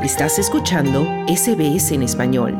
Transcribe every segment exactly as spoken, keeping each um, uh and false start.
Estás escuchando S B S en español.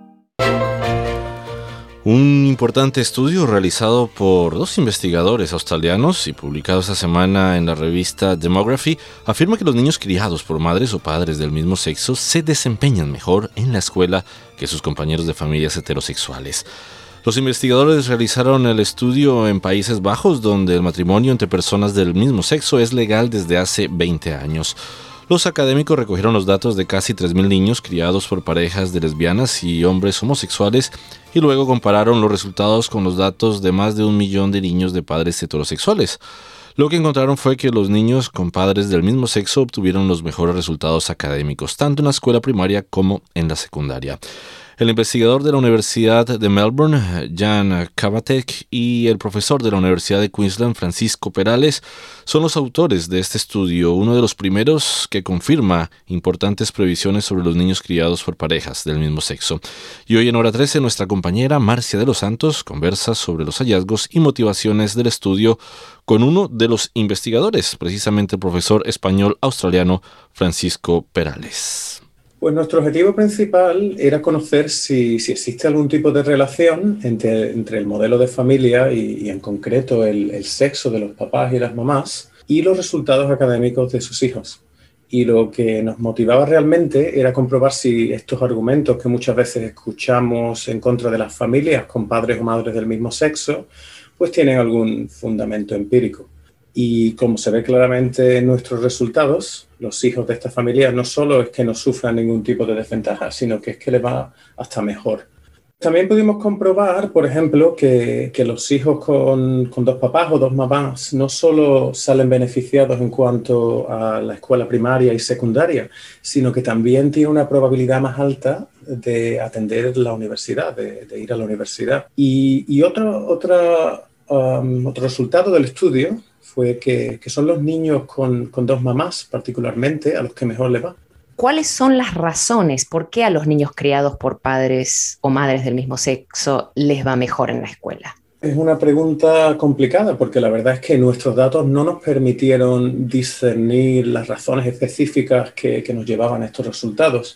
Un importante estudio realizado por dos investigadores australianos y publicado esta semana en la revista Demography afirma que los niños criados por madres o padres del mismo sexo se desempeñan mejor en la escuela que sus compañeros de familias heterosexuales. Los investigadores realizaron el estudio en Países Bajos, donde el matrimonio entre personas del mismo sexo es legal desde hace veinte años. Los académicos recogieron los datos de casi tres mil niños criados por parejas de lesbianas y hombres homosexuales y luego compararon los resultados con los datos de más de un millón de niños de padres heterosexuales. Lo que encontraron fue que los niños con padres del mismo sexo obtuvieron los mejores resultados académicos, tanto en la escuela primaria como en la secundaria. El investigador de la Universidad de Melbourne, Jan Kavatek, y el profesor de la Universidad de Queensland, Francisco Perales, son los autores de este estudio, uno de los primeros que confirma importantes previsiones sobre los niños criados por parejas del mismo sexo. Y hoy en Hora trece, nuestra compañera Marcia de los Santos conversa sobre los hallazgos y motivaciones del estudio con uno de los investigadores, precisamente el profesor español australiano Francisco Perales. Pues nuestro objetivo principal era conocer si, si existe algún tipo de relación entre, entre el modelo de familia y, y en concreto el, el sexo de los papás y las mamás y los resultados académicos de sus hijos. Y lo que nos motivaba realmente era comprobar si estos argumentos que muchas veces escuchamos en contra de las familias con padres o madres del mismo sexo, pues tienen algún fundamento empírico. Y como se ve claramente en nuestros resultados, los hijos de esta familia no solo es que no sufran ningún tipo de desventaja, sino que es que les va hasta mejor. También pudimos comprobar, por ejemplo, que, que los hijos con, con dos papás o dos mamás no solo salen beneficiados en cuanto a la escuela primaria y secundaria, sino que también tienen una probabilidad más alta de atender la universidad, de, de ir a la universidad. Y, y otro, otra, um, otro resultado del estudio fue que, que son los niños con, con dos mamás, particularmente, a los que mejor les va. ¿Cuáles son las razones por qué a los niños criados por padres o madres del mismo sexo les va mejor en la escuela? Es una pregunta complicada porque la verdad es que nuestros datos no nos permitieron discernir las razones específicas que, que nos llevaban a estos resultados.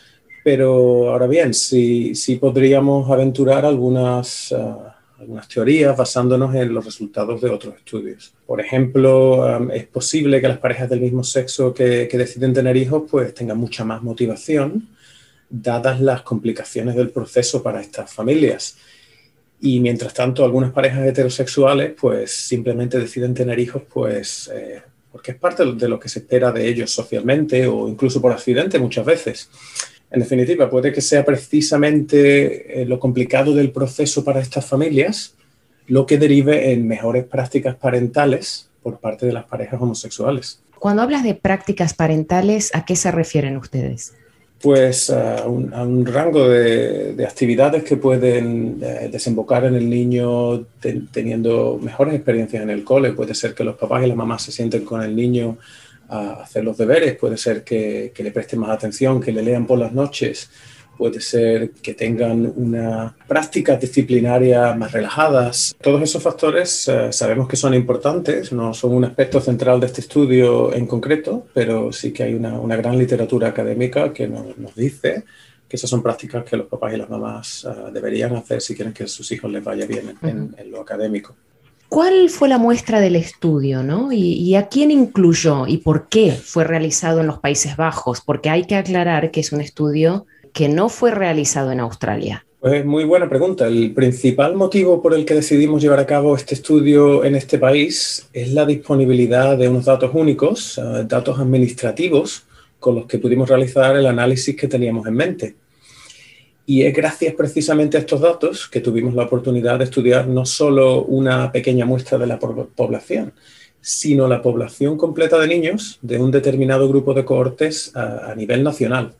Pero ahora bien, sí, sí podríamos aventurar algunas... Uh, algunas teorías basándonos en los resultados de otros estudios. Por ejemplo, um, es posible que las parejas del mismo sexo que, que deciden tener hijos pues tengan mucha más motivación, dadas las complicaciones del proceso para estas familias. Y mientras tanto, algunas parejas heterosexuales pues simplemente deciden tener hijos pues eh, porque es parte de lo que se espera de ellos socialmente o incluso por accidente muchas veces. En definitiva, puede que sea precisamente eh, lo complicado del proceso para estas familias lo que derive en mejores prácticas parentales por parte de las parejas homosexuales. Cuando hablas de prácticas parentales, ¿a qué se refieren ustedes? Pues a un, a un rango de, de actividades que pueden eh, desembocar en el niño ten, teniendo mejores experiencias en el cole. Puede ser que los papás y las mamás se sienten con el niño a hacer los deberes, puede ser que, que le presten más atención, que le lean por las noches, puede ser que tengan unas prácticas disciplinarias más relajadas. Todos esos factores eh, sabemos que son importantes, no son un aspecto central de este estudio en concreto, pero sí que hay una, una gran literatura académica que nos, nos dice que esas son prácticas que los papás y las mamás uh, deberían hacer si quieren que a sus hijos les vaya bien en, en, en lo académico. ¿Cuál fue la muestra del estudio, ¿no? ¿Y, y a quién incluyó y por qué fue realizado en los Países Bajos? Porque hay que aclarar que es un estudio que no fue realizado en Australia. Pues muy buena pregunta. El principal motivo por el que decidimos llevar a cabo este estudio en este país es la disponibilidad de unos datos únicos, uh, datos administrativos, con los que pudimos realizar el análisis que teníamos en mente. Y es gracias precisamente a estos datos que tuvimos la oportunidad de estudiar no solo una pequeña muestra de la población, sino la población completa de niños de un determinado grupo de cohortes a, a nivel nacional.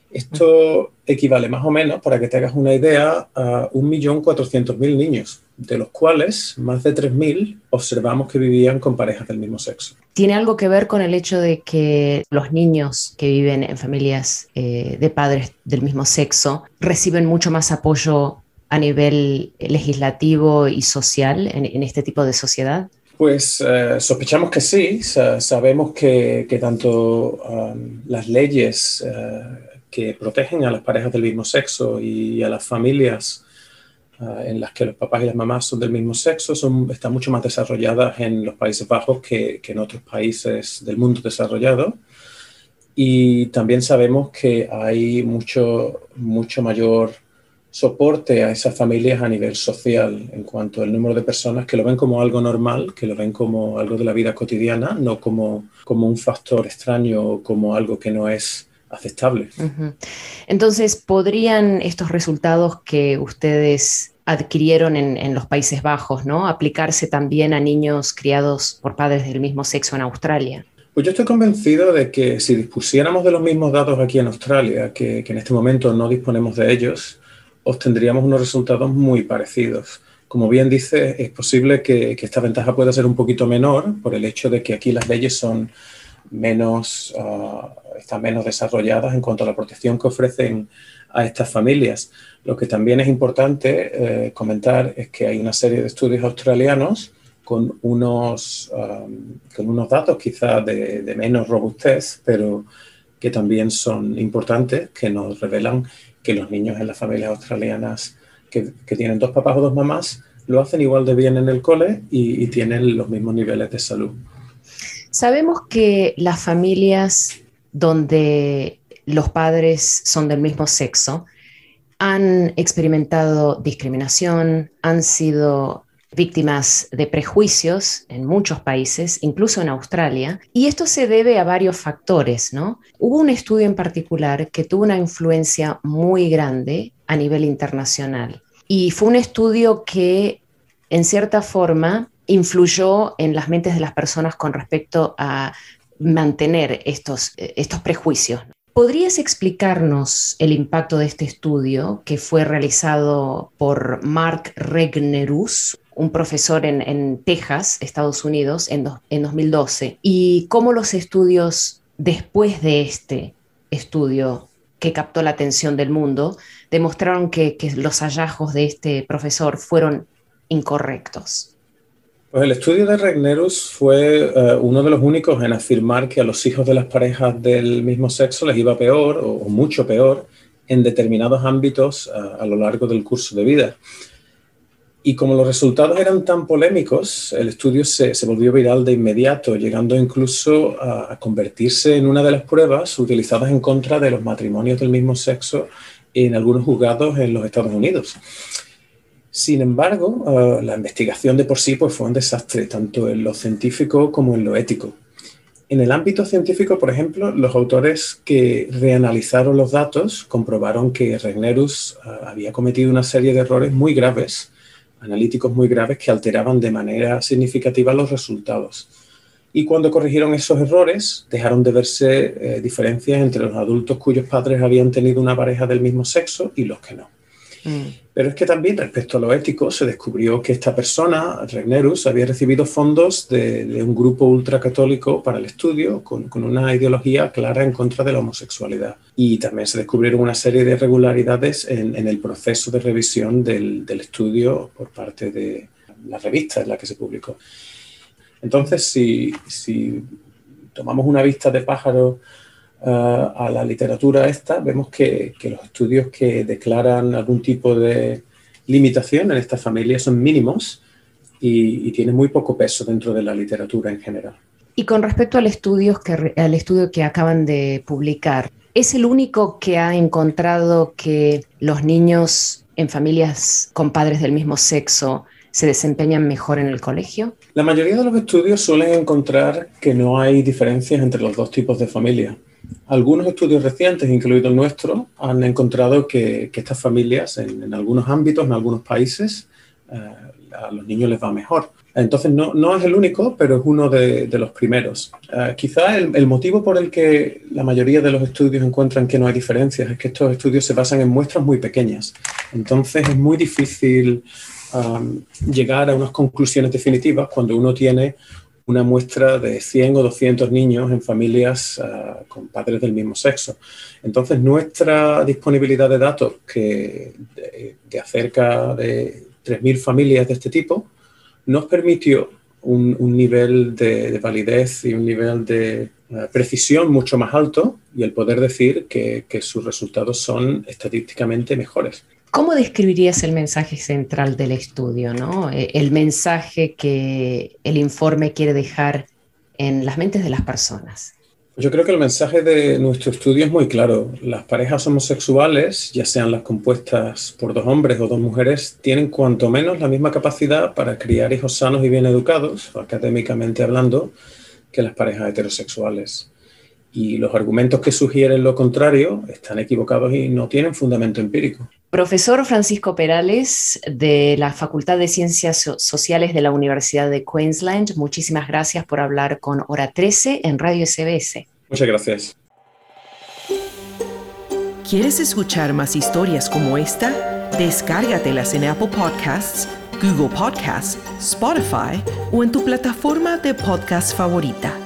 Esto equivale más o menos, para que te hagas una idea, a un millón cuatrocientos mil niños, de los cuales más de tres mil observamos que vivían con parejas del mismo sexo. ¿Tiene algo que ver con el hecho de que los niños que viven en familias eh, de padres del mismo sexo reciben mucho más apoyo a nivel legislativo y social en, en este tipo de sociedad? Pues eh, sospechamos que sí. Sa- sabemos que, que tanto um, las leyes uh, que protegen a las parejas del mismo sexo y a las familias uh, en las que los papás y las mamás son del mismo sexo son, están mucho más desarrolladas en los Países Bajos que, que en otros países del mundo desarrollado. Y también sabemos que hay mucho, mucho mayor soporte a esas familias a nivel social en cuanto al número de personas que lo ven como algo normal, que lo ven como algo de la vida cotidiana, no como, como un factor extraño o como algo que no es aceptable. Ujú. Entonces, ¿podrían estos resultados que ustedes adquirieron en, en los Países Bajos, ¿no?, aplicarse también a niños criados por padres del mismo sexo en Australia? Pues yo estoy convencido de que si dispusiéramos de los mismos datos aquí en Australia, que, que en este momento no disponemos de ellos, obtendríamos unos resultados muy parecidos. Como bien dice, es posible que, que esta ventaja pueda ser un poquito menor por el hecho de que aquí las leyes son menos, uh, están menos desarrolladas en cuanto a la protección que ofrecen a estas familias. Lo que también es importante eh, comentar es que hay una serie de estudios australianos con unos, um, con unos datos quizás de, de menos robustez, pero que también son importantes, que nos revelan que los niños en las familias australianas que, que tienen dos papás o dos mamás lo hacen igual de bien en el cole y, y tienen los mismos niveles de salud. Sabemos que las familias donde los padres son del mismo sexo han experimentado discriminación, han sido víctimas de prejuicios en muchos países, incluso en Australia, y esto se debe a varios factores, ¿no? Hubo un estudio en particular que tuvo una influencia muy grande a nivel internacional, y fue un estudio que, en cierta forma, influyó en las mentes de las personas con respecto a mantener estos, estos prejuicios. ¿Podrías explicarnos el impacto de este estudio que fue realizado por Mark Regnerus, un profesor en, en Texas, Estados Unidos, en, do, en dos mil doce, y cómo los estudios después de este estudio que captó la atención del mundo demostraron que, que los hallazgos de este profesor fueron incorrectos? Pues el estudio de Regnerus fue uh, uno de los únicos en afirmar que a los hijos de las parejas del mismo sexo les iba peor o, o mucho peor en determinados ámbitos uh, a lo largo del curso de vida. Y como los resultados eran tan polémicos, el estudio se, se volvió viral de inmediato, llegando incluso a, a convertirse en una de las pruebas utilizadas en contra de los matrimonios del mismo sexo en algunos juzgados en los Estados Unidos. Sin embargo, uh, la investigación de por sí pues, fue un desastre, tanto en lo científico como en lo ético. En el ámbito científico, por ejemplo, los autores que reanalizaron los datos comprobaron que Regnerus uh, había cometido una serie de errores muy graves, analíticos muy graves, que alteraban de manera significativa los resultados. Y cuando corrigieron esos errores, dejaron de verse eh, diferencias entre los adultos cuyos padres habían tenido una pareja del mismo sexo y los que no. Mm. Pero es que también respecto a lo ético se descubrió que esta persona, Regnerus, había recibido fondos de, de un grupo ultracatólico para el estudio con, con una ideología clara en contra de la homosexualidad. Y también se descubrieron una serie de irregularidades en, en el proceso de revisión del, del estudio por parte de la revista en la que se publicó. Entonces, si, si tomamos una vista de pájaro Uh, a la literatura esta, vemos que, que los estudios que declaran algún tipo de limitación en esta familia son mínimos y, y tienen muy poco peso dentro de la literatura en general. Y con respecto al estudio que, al estudio que acaban de publicar, ¿es el único que ha encontrado que los niños en familias con padres del mismo sexo se desempeñan mejor en el colegio? La mayoría de los estudios suelen encontrar que no hay diferencias entre los dos tipos de familia. Algunos estudios recientes, incluido el nuestro, han encontrado que, que estas familias, en, en algunos ámbitos, en algunos países, eh, a los niños les va mejor. Entonces, no, no es el único, pero es uno de, de los primeros. Eh, quizá el, el motivo por el que la mayoría de los estudios encuentran que no hay diferencias es que estos estudios se basan en muestras muy pequeñas. Entonces, es muy difícil um, llegar a unas conclusiones definitivas cuando uno tiene una muestra de cien o doscientos niños en familias uh, con padres del mismo sexo. Entonces, nuestra disponibilidad de datos, que de, de acerca de tres mil familias de este tipo, nos permitió un, un nivel de, de validez y un nivel de uh, precisión mucho más alto y el poder decir que, que sus resultados son estadísticamente mejores. ¿Cómo describirías el mensaje central del estudio, ¿no? El mensaje que el informe quiere dejar en las mentes de las personas? Yo creo que el mensaje de nuestro estudio es muy claro. Las parejas homosexuales, ya sean las compuestas por dos hombres o dos mujeres, tienen cuanto menos la misma capacidad para criar hijos sanos y bien educados, académicamente hablando, que las parejas heterosexuales. Y los argumentos que sugieren lo contrario están equivocados y no tienen fundamento empírico. Profesor Francisco Perales, de la Facultad de Ciencias Sociales de la Universidad de Queensland, muchísimas gracias por hablar con Hora trece en Radio S B S. Muchas gracias. ¿Quieres escuchar más historias como esta? Descárgatelas en Apple Podcasts, Google Podcasts, Spotify o en tu plataforma de podcast favorita.